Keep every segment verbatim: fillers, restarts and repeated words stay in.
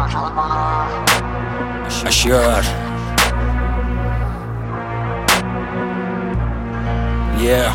Yaşıyor. Yeah.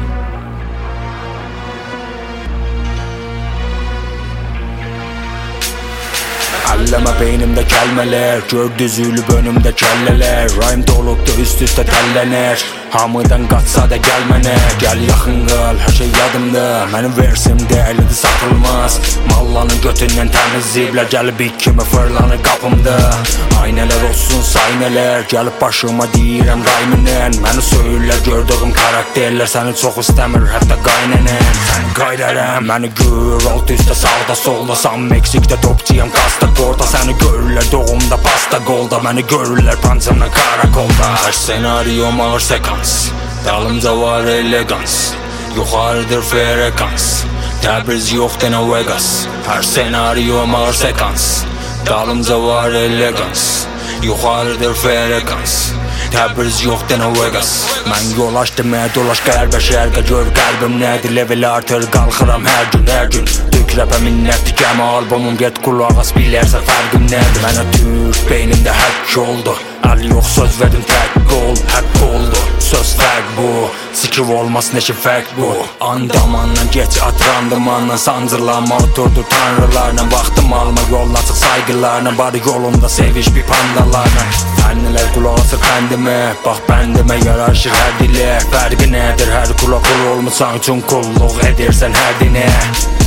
Elleme beynimde kelimeler, gör düzülüp önümde kelleler. Rhyme dolupda üst üste tellenir. Hamıdan qaçsa da gelmene. Gel yaxın qal, her şey yadımda. Mənim versimdə əlidi satılmaz. Mallanın götündən təmizləyiblər. Gəlib ilk kimi fırlanır qapımda. Aynələr olsun saynələr. Gəlib başıma deyirəm rayıminen. Məni söyürlər gördüğüm karakterlər. Səni çox istəmir hətta qaynənən. Səni qayrərəm, məni gör alt üstə sağda solda. Sam Meksikdə topçıyam kasta orada. Səni görürlər doğumda pasta golda. Məni görürlər pancamla karakolda. Her senaryom ağır sekans, dalımca var elegans. Yuxarıdır frekans, Təbriz yoxdur nə Vegas. Her senaryom ağır sekans, dalımca var elegans. Yuxarıdır frekans, Təbriz yoxdur nə Vegas. Mən yol açdım mən dolaş qərbə şərqə. Gör qəlbim nədir level artır. Qalxıram hər gün hər gün. Dük rapə minnətdir gəmi albumum. Get qulaq as bilərsə fərqim nədir. Mənə türk beynimdə həkk oldu. Əl yox söz verdim tək ol. Həkk oldu söz fərq bu. Sikiv olmaz neşi fərq bu. Andamandan geç atrandımandan. Sancırlanma oturdu tanrılarla. Vaxtım alma yolun açıq saygılarla. Bari yolunda seviş bir pandalarla. Fənnilər qulaq asır kəndimə. Bax bəndimə yaraşır hər dilə. Fərqi nədir hər kula kul olmuşsan üçün kulluq edirsən hər dinə.